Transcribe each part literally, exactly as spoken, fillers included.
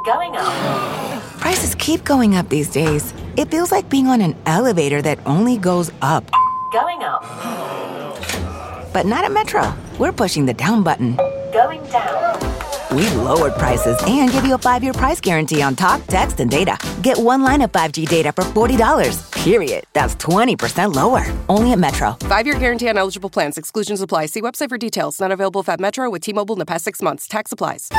Going up. Prices keep going up these days. It feels like being on an elevator that only goes up. Going up. But not at Metro. We're pushing the down button. Going down. We've lowered prices and give you a five-year price guarantee on talk, text, and data. Get one line of five G data for forty dollars. Period. That's twenty percent lower. Only at Metro. Five-year guarantee on eligible plans. Exclusions apply. See website for details. Not available at Metro with T-Mobile in the past six months. Tax applies.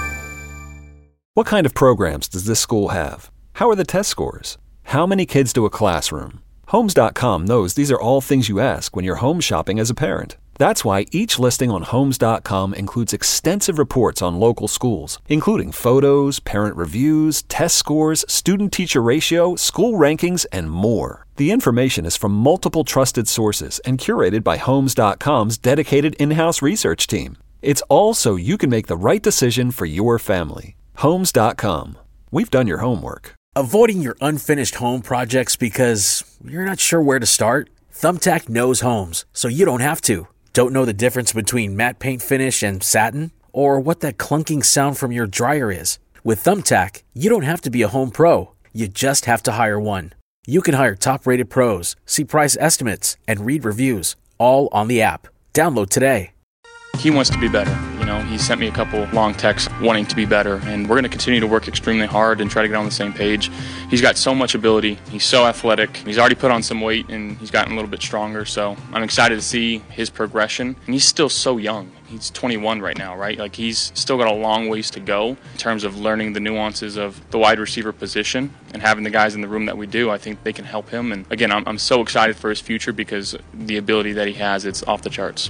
What kind of programs does this school have? How are the test scores? How many kids to a classroom? Homes dot com knows these are all things you ask when you're home shopping as a parent. That's why each listing on Homes dot com includes extensive reports on local schools, including photos, parent reviews, test scores, student-teacher ratio, school rankings, and more. The information is from multiple trusted sources and curated by Homes dot com's dedicated in-house research team. It's all so you can make the right decision for your family. Homes dot com. We've done your homework. Avoiding your unfinished home projects because you're not sure where to start? Thumbtack knows homes, so you don't have to. Don't know the difference between matte paint finish and satin? Or what that clunking sound from your dryer is? With Thumbtack, you don't have to be a home pro. You just have to hire one. You can hire top-rated pros, see price estimates, and read reviews, all on the app. Download today. He wants to be better. You know, he sent me a couple long texts wanting to be better, and we're going to continue to work extremely hard and try to get on the same page. He's got so much ability. He's so athletic. He's already put on some weight, and he's gotten a little bit stronger, so I'm excited to see his progression. And he's still so young. He's twenty-one right now, right? Like, he's still got a long ways to go in terms of learning the nuances of the wide receiver position, and having the guys in the room that we do, I think they can help him. And again, I'm, I'm so excited for his future because the ability that he has, it's off the charts.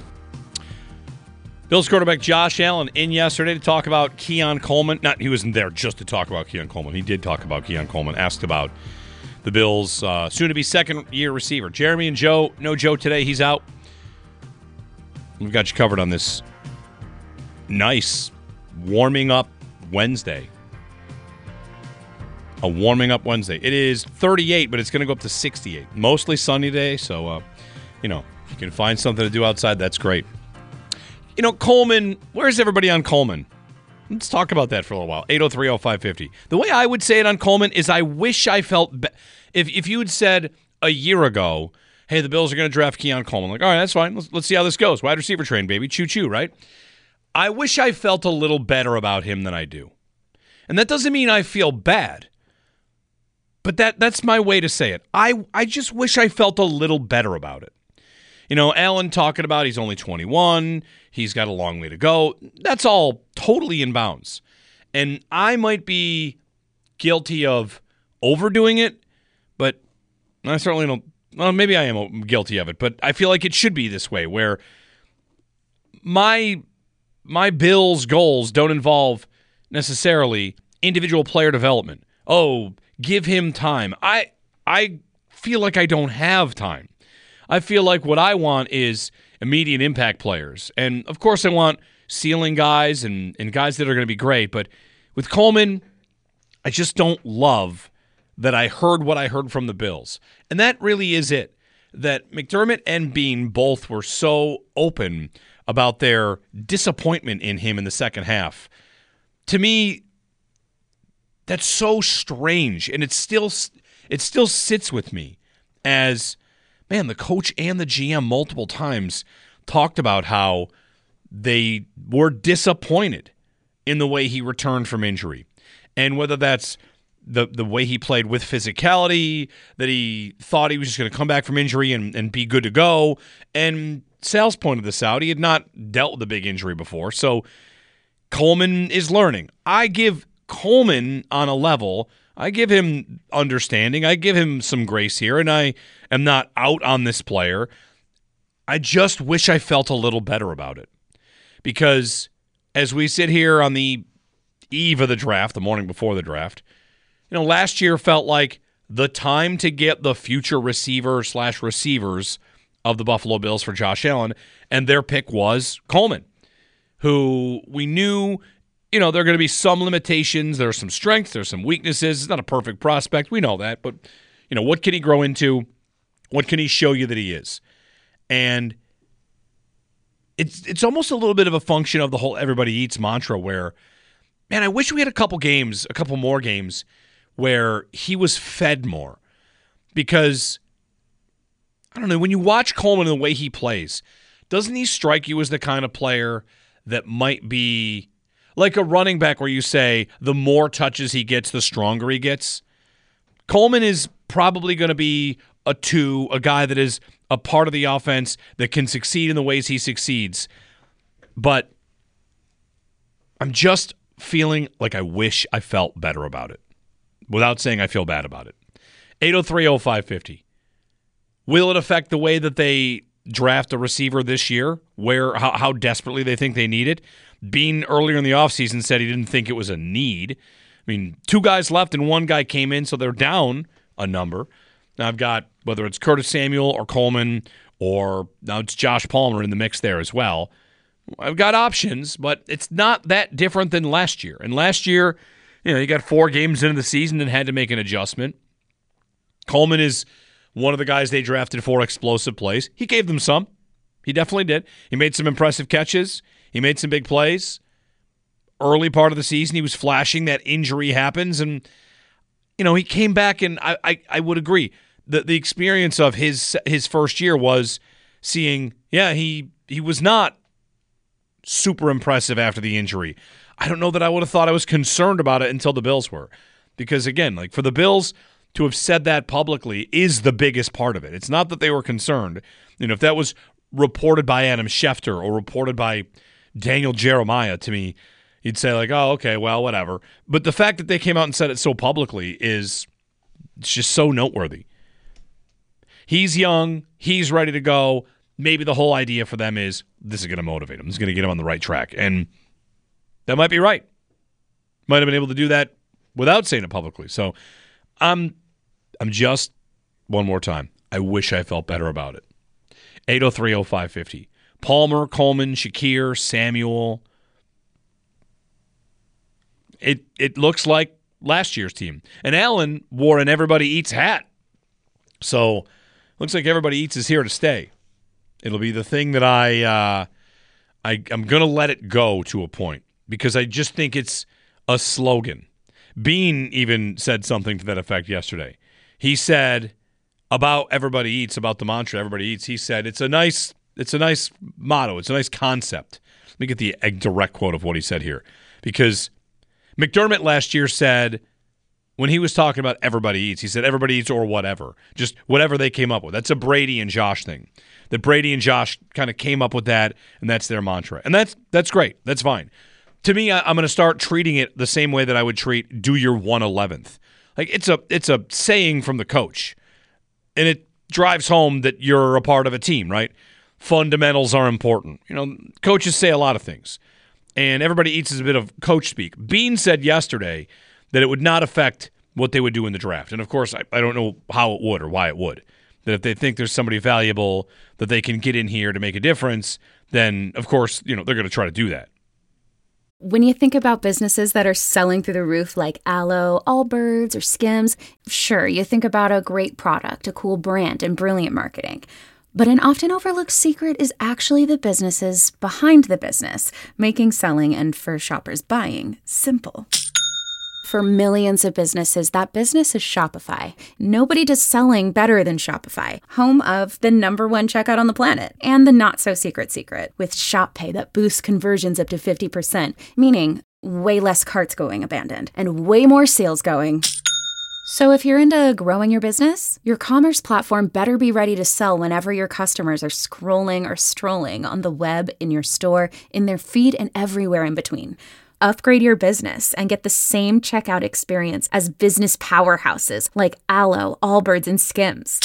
Bills quarterback Josh Allen in yesterday to talk about Keon Coleman. Not he wasn't there just to talk about Keon Coleman. He did talk about Keon Coleman. Asked about the Bills' uh, soon-to-be second-year receiver. Jeremy and Joe. No Joe today. He's out. We've got you covered on this nice warming up Wednesday. A warming up Wednesday. It is thirty-eight, but it's going to go up to sixty-eight. Mostly sunny day, so, uh, you know, if you can find something to do outside, that's great. You know, Coleman, where's everybody on Coleman? Let's talk about that for a little while. eight oh three oh five fifty. The way I would say it on Coleman is I wish I felt... Be- if, if you had said a year ago, hey, the Bills are going to draft Keon Coleman, like, all right, that's fine. Let's, let's see how this goes. Wide receiver train, baby. Choo-choo, right? I wish I felt a little better about him than I do. And that doesn't mean I feel bad. But that that's my way to say it. I, I just wish I felt a little better about it. You know, Allen talking about he's only twenty-one, he's got a long way to go. That's all totally in bounds. And I might be guilty of overdoing it, but I certainly don't, well, maybe I am guilty of it, but I feel like it should be this way, where my my Bills' goals don't involve necessarily individual player development. Oh, give him time. I I feel like I don't have time. I feel like what I want is immediate impact players. And, of course, I want ceiling guys and, and guys that are going to be great. But with Coleman, I just don't love that I heard what I heard from the Bills. And that really is it, that McDermott and Bean both were so open about their disappointment in him in the second half. To me, that's so strange, and it still it still sits with me as... Man, the coach and the G M multiple times talked about how they were disappointed in the way he returned from injury. And whether that's the the way he played with physicality, that he thought he was just going to come back from injury and, and be good to go. And Sal's pointed this out. He had not dealt with a big injury before. So Coleman is learning. I give Coleman on a level... I give him understanding. I give him some grace here, and I am not out on this player. I just wish I felt a little better about it. Because as we sit here on the eve of the draft, the morning before the draft, you know, last year felt like the time to get the future receiver slash receivers of the Buffalo Bills for Josh Allen, and their pick was Coleman, who we knew... You know, there are going to be some limitations. There are some strengths. There's some weaknesses. It's not a perfect prospect. We know that. But, you know, what can he grow into? What can he show you that he is? And it's it's almost a little bit of a function of the whole everybody eats mantra where man, I wish we had a couple games, a couple more games where he was fed more. Because, I don't know, when you watch Coleman and the way he plays, doesn't he strike you as the kind of player that might be like a running back where you say the more touches he gets, the stronger he gets? Coleman is probably going to be a two, a guy that is a part of the offense that can succeed in the ways he succeeds. But I'm just feeling like I wish I felt better about it without saying I feel bad about it. eight oh three oh five fifty. Will it affect the way that they draft a receiver this year, where how, how desperately they think they need it? Bean earlier in the offseason said he didn't think it was a need. I mean, two guys left and one guy came in, so they're down a number. Now I've got, whether it's Curtis Samuel or Coleman, or now it's Josh Palmer in the mix there as well. I've got options, but it's not that different than last year. And last year, you know, you got four games into the season and had to make an adjustment. Coleman is one of the guys they drafted for explosive plays. He gave them some. He definitely did. He made some impressive catches. He made some big plays. Early part of the season, he was flashing. That injury happens, and you know he came back. And I, I, I would agree. the The experience of his his first year was seeing, yeah, he he was not super impressive after the injury. I don't know that I would have thought I was concerned about it until the Bills were, because again, like for the Bills to have said that publicly is the biggest part of it. It's not that they were concerned. You know, if that was reported by Adam Schefter or reported by Daniel Jeremiah to me, you'd say like, oh, okay, well, whatever. But the fact that they came out and said it so publicly is it's just so noteworthy. He's young. He's ready to go. Maybe the whole idea for them is this is going to motivate him. This is going to get him on the right track. And that might be right. Might have been able to do that without saying it publicly. So I'm, I'm just, one more time, I wish I felt better about it. eight oh three oh five fifty. Palmer, Coleman, Shakir, Samuel. It it looks like last year's team. And Allen wore an Everybody Eats hat. So looks like Everybody Eats is here to stay. It'll be the thing that I, uh, I I'm going to let it go to a point because I just think it's a slogan. Bean even said something to that effect yesterday. He said about Everybody Eats, about the mantra Everybody Eats, he said it's a nice it's a nice motto, it's a nice concept. Let me get the direct quote of what he said here. Because McDermott last year said, when he was talking about Everybody Eats, he said Everybody Eats or whatever. Just whatever they came up with. That's a Brady and Josh thing. That Brady and Josh kind of came up with that, and that's their mantra. And that's that's great. That's fine. To me, I, I'm going to start treating it the same way that I would treat do your one eleventh. Like it's a it's a saying from the coach. And it drives home that you're a part of a team, right? Fundamentals are important. You know, coaches say a lot of things. And Everybody Eats is a bit of coach speak. Bean said yesterday that it would not affect what they would do in the draft. And, of course, I, I don't know how it would or why it would. That if they think there's somebody valuable that they can get in here to make a difference, then, of course, you know, they're going to try to do that. When you think about businesses that are selling through the roof like Aloe, Allbirds, or Skims, sure, you think about a great product, a cool brand, and brilliant marketing. But an often overlooked secret is actually the businesses behind the business, making selling and, for shoppers, buying simple. For millions of businesses, that business is Shopify. Nobody does selling better than Shopify, home of the number one checkout on the planet, and the not-so-secret secret, with Shop Pay that boosts conversions up to fifty percent, meaning way less carts going abandoned, and way more sales going. So if you're into growing your business, your commerce platform better be ready to sell whenever your customers are scrolling or strolling on the web, in your store, in their feed, and everywhere in between. Upgrade your business and get the same checkout experience as business powerhouses like Aloe, Allbirds, and Skims.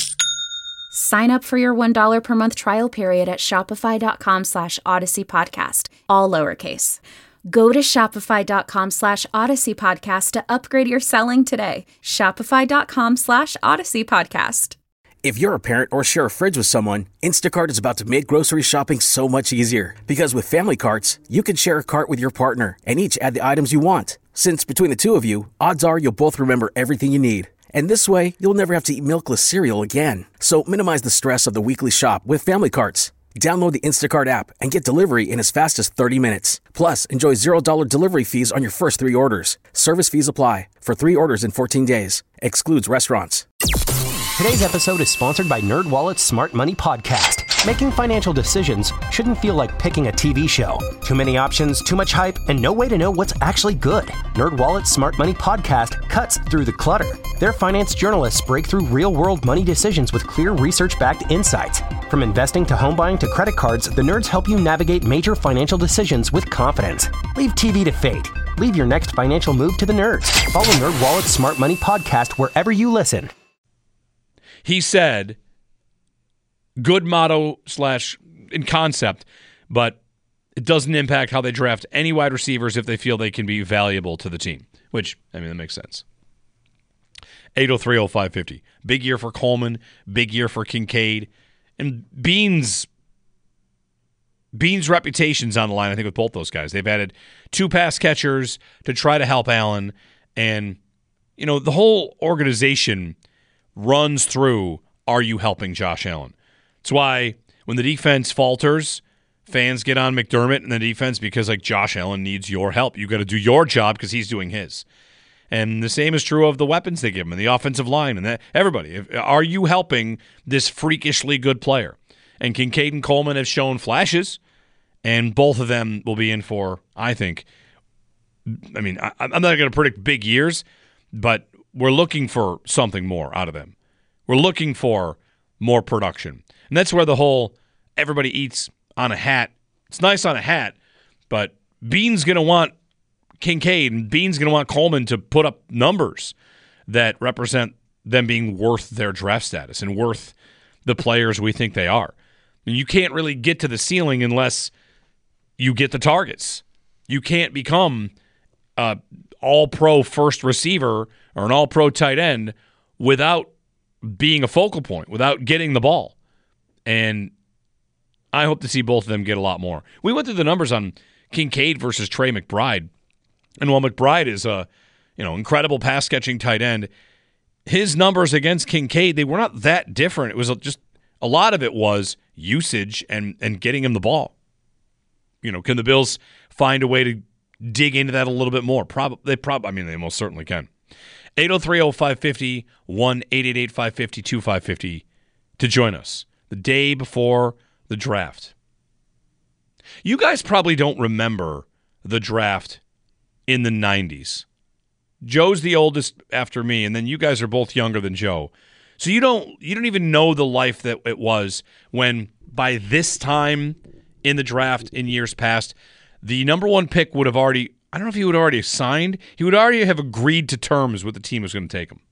Sign up for your one dollar per month trial period at shopify.com slash Odyssey Podcast, all lowercase. Go to shopify.com slash Odyssey Podcast to upgrade your selling today. Shopify.com slash Odyssey Podcast. If you're a parent or share a fridge with someone, Instacart is about to make grocery shopping so much easier. Because with Family Carts, you can share a cart with your partner and each add the items you want. Since between the two of you, odds are you'll both remember everything you need. And this way, you'll never have to eat milkless cereal again. So minimize the stress of the weekly shop with Family Carts. Download the Instacart app and get delivery in as fast as thirty minutes. Plus, enjoy zero dollars delivery fees on your first three orders. Service fees apply. For three orders in fourteen days. Excludes restaurants. Today's episode is sponsored by NerdWallet's Smart Money Podcast. Making financial decisions shouldn't feel like picking a T V show. Too many options, too much hype, and no way to know what's actually good. NerdWallet's Smart Money Podcast cuts through the clutter. Their finance journalists break through real-world money decisions with clear research-backed insights. From investing to home buying to credit cards, the nerds help you navigate major financial decisions with confidence. Leave T V to fate. Leave your next financial move to the nerds. Follow NerdWallet's Smart Money Podcast wherever you listen. He said, good motto slash in concept, but it doesn't impact how they draft any wide receivers if they feel they can be valuable to the team, which, I mean, that makes sense. eight oh three oh five fifty. Big year for Coleman, big year for Kincaid, and Beans. Beans' reputation's on the line, I think, with both those guys. They've added two pass catchers to try to help Allen, and, you know, the whole organization runs through, are you helping Josh Allen? That's why when the defense falters, fans get on McDermott and the defense because, like, Josh Allen needs your help. You got to do your job because he's doing his. And the same is true of the weapons they give him and the offensive line and that, everybody. If, are you helping this freakishly good player? And Kincaid and Coleman have shown flashes, and both of them will be in for, I think, I mean, I, I'm not going to predict big years, but we're looking for something more out of them. We're looking for more production. And that's where the whole everybody eats on a hat. It's nice on a hat, but Bean's going to want Kincaid and Bean's going to want Coleman to put up numbers that represent them being worth their draft status and worth the players we think they are. And you can't really get to the ceiling unless you get the targets. You can't become a all-pro first receiver or an all-pro tight end without being a focal point, without getting the ball. And I hope to see both of them get a lot more. We went through the numbers on Kincaid versus Trey McBride. And while McBride is a, you know, incredible pass-catching tight end, his numbers against Kincaid, they were not that different. It was just a lot of it was usage and, and getting him the ball. You know, can the Bills find a way to dig into that a little bit more? Probably. They probably. I mean, they most certainly can. eight oh three oh five fifty, one eight eight eight five five zero two five five zero to join us the day before the draft. You guys probably don't remember the draft in the nineties. Joe's the oldest after me, and then you guys are both younger than Joe. So you don't you don't even know the life that it was when by this time in the draft in years past, the number one pick would have already, I don't know if he would have already signed, he would already have agreed to terms with the team was going to take him.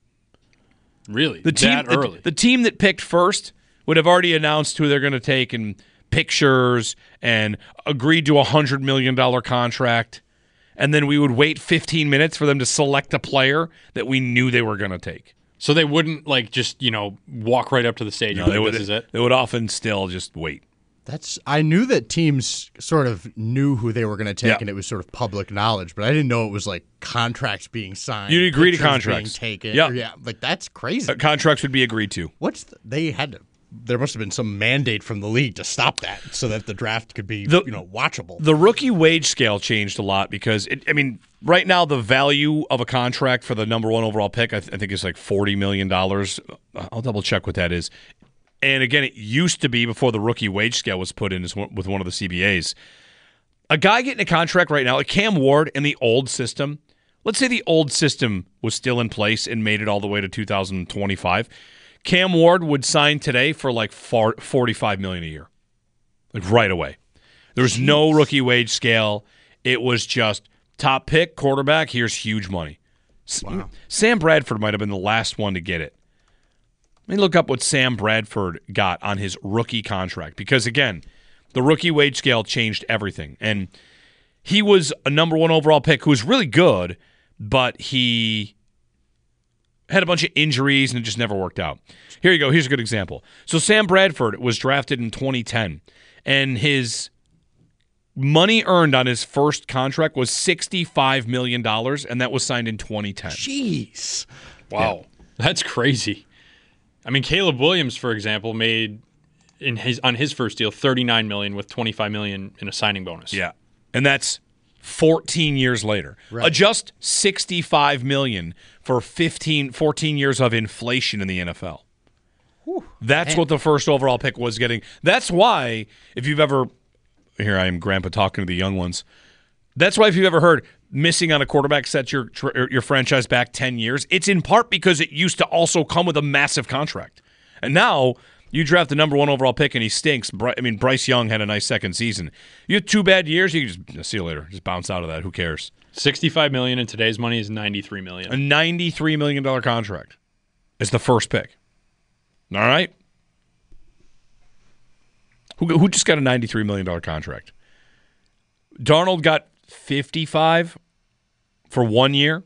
Really? The team, that early? The, the team that picked first would have already announced who they're going to take and pictures and agreed to a one hundred million dollars contract. And then we would wait fifteen minutes for them to select a player that we knew they were going to take. So they wouldn't, like, just, you know, walk right up to the stage No, and they go, would, this is it? They would often still just wait. That's. I knew that teams sort of knew who they were going to take, Yeah. and it was sort of public knowledge. But I didn't know it was like contracts being signed. You'd agree to pictures contracts. being taken. Yeah. Or, yeah, like that's crazy. Uh, contracts would be agreed to. What's the, they had to? There must have been some mandate from the league to stop that, so that the draft could be, The- you know, watchable. The rookie wage scale changed a lot because, it, I mean, right now the value of a contract for the number one overall pick, I, th- I think is like forty million dollars. I'll double check what that is. And again, it used to be before the rookie wage scale was put in as one, with one of the C B As. A guy getting a contract right now, like Cam Ward in the old system, let's say the old system was still in place and made it all the way to two thousand twenty-five. Cam Ward would sign today for like forty-five million dollars a year, like right away. There was no rookie wage scale. It was just top pick, quarterback, here's huge money. Wow. Sam Bradford might have been the last one to get it. Let me look up what Sam Bradford got on his rookie contract because, again, the rookie wage scale changed everything. And he was a number one overall pick who was really good, but he had a bunch of injuries and it just never worked out. Here you go. Here's a good example. So Sam Bradford was drafted in twenty ten, and his money earned on his first contract was sixty-five million dollars, and that was signed in twenty ten. Jeez. Wow. Yeah. That's crazy. I mean, Caleb Williams, for example, made in his on his first deal, thirty-nine million dollars with twenty-five million dollars in a signing bonus. Yeah. And that's fourteen years later. Right. Adjust sixty-five million dollars for fifteen, fourteen years of inflation in the N F L. Whew. That's Man. what the first overall pick was getting. That's why, if you've ever, here I am, Grandpa talking to the young ones. That's why if you've ever heard missing on a quarterback sets your your franchise back ten years, it's in part because it used to also come with a massive contract. And now you draft the number one overall pick and he stinks. I mean, Bryce Young had a nice second season. You have two bad years, you can just see you later. Just bounce out of that. Who cares? sixty-five million dollars in today's money is ninety-three million dollars. A ninety-three million dollars contract is the first pick. All right? Who, who just got a ninety-three million dollars contract? Darnold got fifty-five for one year.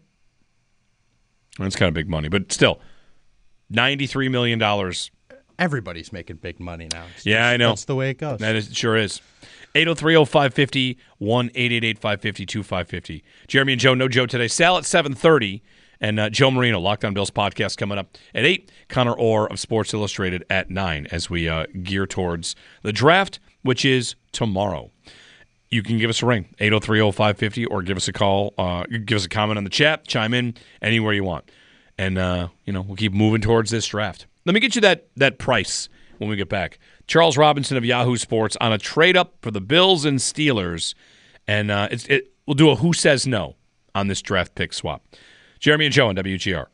That's kind of big money, but still, ninety-three million dollars. Everybody's making big money now. It's Yeah, just, I know. That's the way it goes. That is, it sure is. eight oh three oh five five oh, one eight eight eight five five oh two five five oh. Jeremy and Joe, no Joe today. Sal at seven thirty, and uh, Joe Marino, Locked On Bills podcast coming up at eight. Connor Orr of Sports Illustrated at nine as we uh, gear towards the draft, which is tomorrow. You can give us a ring, eight oh three oh five five oh, or give us a call, uh, give us a comment on the chat, chime in anywhere you want. And, uh, you know, we'll keep moving towards this draft. Let me get you that that price when we get back. Charles Robinson of Yahoo Sports on a trade-up for the Bills and Steelers. And uh, it's, it, we'll do a who says no on this draft pick swap. Jeremy and Joe on W G R.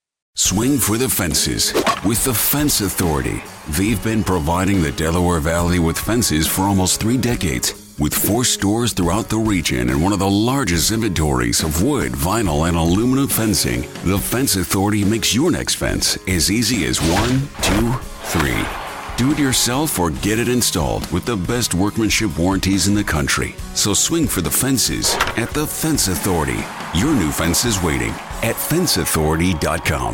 Swing for the fences with the Fence Authority. They've been providing the Delaware Valley with fences for almost three decades. With four stores throughout the region and one of the largest inventories of wood, vinyl, and aluminum fencing, the Fence Authority makes your next fence as easy as one, two, three. Do it yourself or get it installed with the best workmanship warranties in the country. So swing for the fences at the Fence Authority. Your new fence is waiting at fence authority dot com.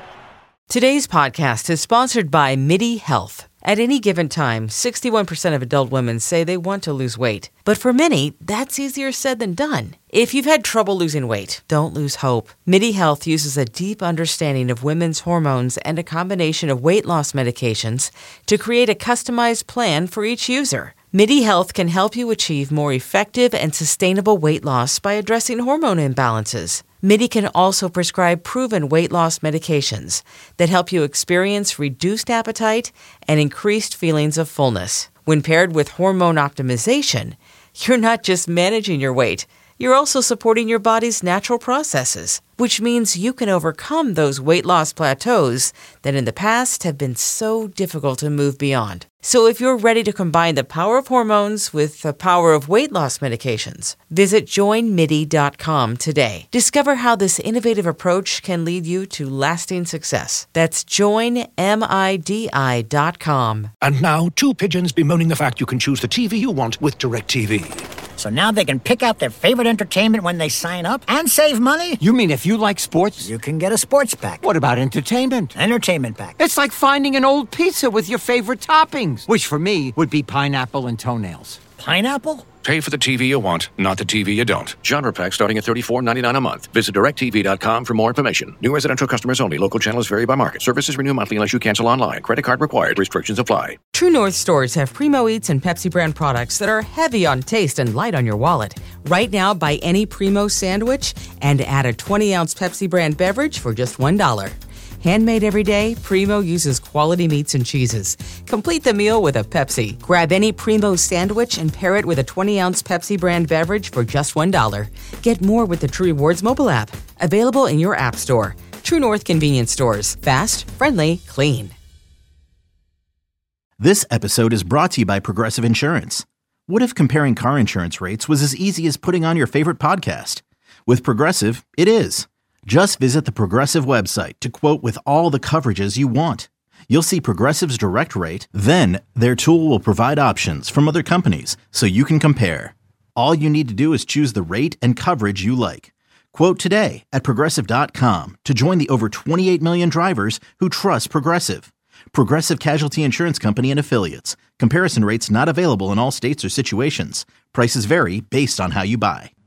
Today's podcast is sponsored by MIDI Health. At any given time, sixty-one percent of adult women say they want to lose weight. But for many, that's easier said than done. If you've had trouble losing weight, don't lose hope. MIDI Health uses a deep understanding of women's hormones and a combination of weight loss medications to create a customized plan for each user. MIDI Health can help you achieve more effective and sustainable weight loss by addressing hormone imbalances. MIDI can also prescribe proven weight loss medications that help you experience reduced appetite and increased feelings of fullness. When paired with hormone optimization, you're not just managing your weight, you're also supporting your body's natural processes, which means you can overcome those weight loss plateaus that in the past have been so difficult to move beyond. So if you're ready to combine the power of hormones with the power of weight loss medications, visit join midi dot com today. Discover how this innovative approach can lead you to lasting success. That's join midi dot com. And now, two pigeons bemoaning the fact you can choose the T V you want with DirecTV. So now they can pick out their favorite entertainment when they sign up and save money? You mean if you like sports? You can get a sports pack. What about entertainment? Entertainment pack. It's like finding an old pizza with your favorite toppings, which for me would be pineapple and toenails. Pineapple? Pay for the T V you want, not the T V you don't. Genre pack starting at thirty-four ninety-nine a month. Visit direct T V dot com for more information. New residential customers only. Local channels vary by market. Services renew monthly unless you cancel online. Credit card required. Restrictions apply. True North stores have Primo Eats and Pepsi brand products that are heavy on taste and light on your wallet. Right now, buy any Primo sandwich and add a twenty ounce Pepsi brand beverage for just one dollar. Handmade every day, Primo uses quality meats and cheeses. Complete the meal with a Pepsi. Grab any Primo sandwich and pair it with a twenty ounce Pepsi brand beverage for just one dollar. Get more with the True Rewards mobile app. Available in your app store. True North convenience stores. Fast, friendly, clean. This episode is brought to you by Progressive Insurance. What if comparing car insurance rates was as easy as putting on your favorite podcast? With Progressive, it is. Just visit the Progressive website to quote with all the coverages you want. You'll see Progressive's direct rate, then their tool will provide options from other companies so you can compare. All you need to do is choose the rate and coverage you like. Quote today at progressive dot com to join the over twenty-eight million drivers who trust Progressive. Progressive Casualty Insurance Company and Affiliates. Comparison rates not available in all states or situations. Prices vary based on how you buy.